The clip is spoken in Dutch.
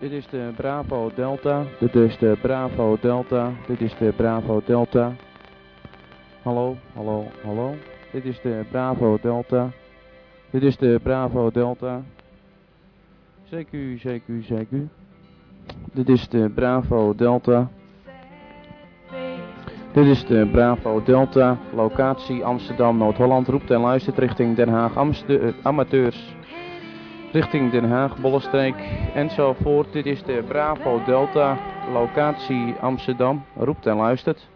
Dit is de Bravo Delta. Dit is de Bravo Delta. Dit is de Bravo Delta. Hallo, hallo, hallo. Dit is de Bravo Delta. Dit is de Bravo Delta. CQ, CQ, CQ. Dit is de Bravo Delta. Dit is de Bravo Delta. Locatie Amsterdam, Noord-Holland. Roept en luistert richting Den Haag. Amateurs. Richting Den Haag, Bollenstreek enzovoort. Dit is de Bravo Delta. Locatie Amsterdam. Roept en luistert.